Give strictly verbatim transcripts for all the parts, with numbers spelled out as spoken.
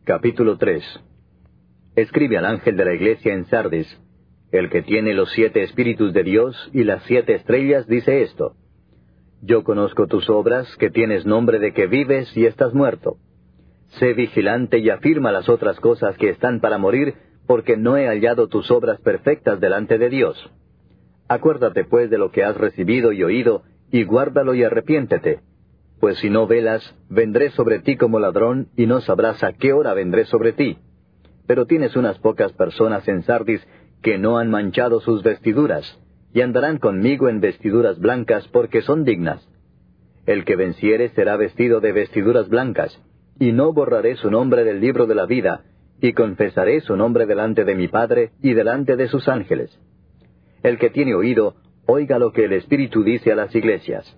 Capítulo tres. Escribe al ángel de la iglesia en Sardis: el que tiene los siete espíritus de Dios y las siete estrellas dice esto: Yo conozco tus obras, que tienes nombre de que vives y estás muerto. Sé vigilante y afirma las otras cosas que están para morir, porque no he hallado tus obras perfectas delante de Dios. Acuérdate pues de lo que has recibido y oído, y guárdalo y arrepiéntete. Pues si no velas, vendré sobre ti como ladrón, y no sabrás a qué hora vendré sobre ti. Pero tienes unas pocas personas en Sardis que no han manchado sus vestiduras, y andarán conmigo en vestiduras blancas, porque son dignas. El que venciere será vestido de vestiduras blancas, y no borraré su nombre del libro de la vida, y confesaré su nombre delante de mi Padre y delante de sus ángeles. El que tiene oído, oiga lo que el Espíritu dice a las iglesias.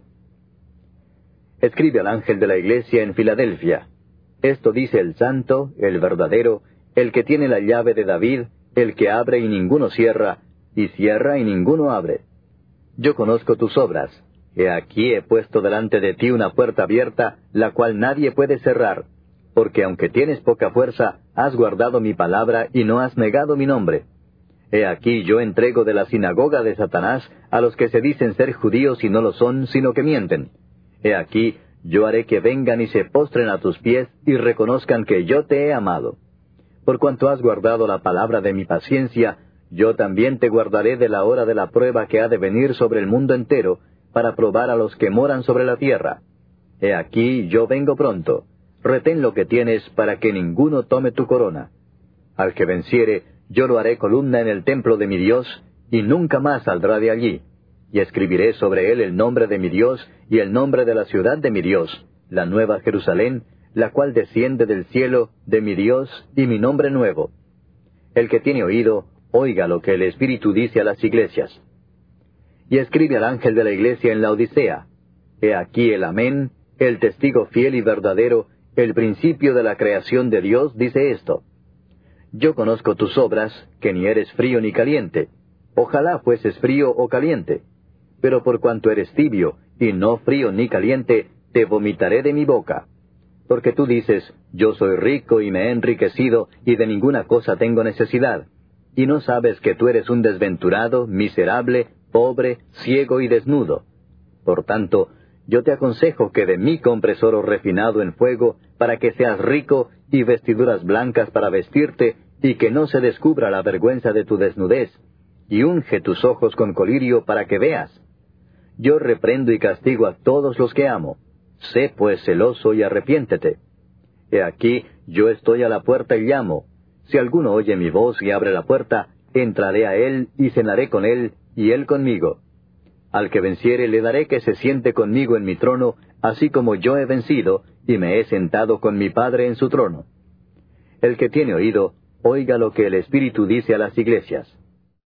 Escribe al ángel de la iglesia en Filadelfia: Esto dice el santo, el verdadero, el que tiene la llave de David, el que abre y ninguno cierra, y cierra y ninguno abre. Yo conozco tus obras. He aquí he puesto delante de ti una puerta abierta, la cual nadie puede cerrar, porque aunque tienes poca fuerza, has guardado mi palabra y no has negado mi nombre. He aquí yo entrego de la sinagoga de Satanás a los que se dicen ser judíos y no lo son, sino que mienten. He aquí yo haré que vengan y se postren a tus pies y reconozcan que yo te he amado. Por cuanto has guardado la palabra de mi paciencia, yo también te guardaré de la hora de la prueba que ha de venir sobre el mundo entero, para probar a los que moran sobre la tierra. He aquí yo vengo pronto. Retén lo que tienes, para que ninguno tome tu corona. Al que venciere, yo lo haré columna en el templo de mi Dios, y nunca más saldrá de allí. Y escribiré sobre él el nombre de mi Dios, y el nombre de la ciudad de mi Dios, la nueva Jerusalén, la cual desciende del cielo, de mi Dios, y mi nombre nuevo. El que tiene oído, oiga lo que el Espíritu dice a las iglesias. Y escribe al ángel de la iglesia en la Odisea: He aquí el Amén, el testigo fiel y verdadero, el principio de la creación de Dios, dice esto: Yo conozco tus obras, que ni eres frío ni caliente. Ojalá fueses frío o caliente. Pero por cuanto eres tibio, y no frío ni caliente, te vomitaré de mi boca. Porque tú dices: Yo soy rico y me he enriquecido, y de ninguna cosa tengo necesidad. Y no sabes que tú eres un desventurado, miserable, pobre, ciego y desnudo. Por tanto, yo te aconsejo que de mí compres oro refinado en fuego, para que seas rico, y vestiduras blancas para vestirte, y que no se descubra la vergüenza de tu desnudez, y unge tus ojos con colirio para que veas. Yo reprendo y castigo a todos los que amo. Sé pues celoso y arrepiéntete. He aquí, yo estoy a la puerta y llamo. Si alguno oye mi voz y abre la puerta, entraré a él y cenaré con él, y él conmigo. Al que venciere le daré que se siente conmigo en mi trono, así como yo he vencido, y me he sentado con mi Padre en su trono. El que tiene oído, oiga lo que el Espíritu dice a las iglesias.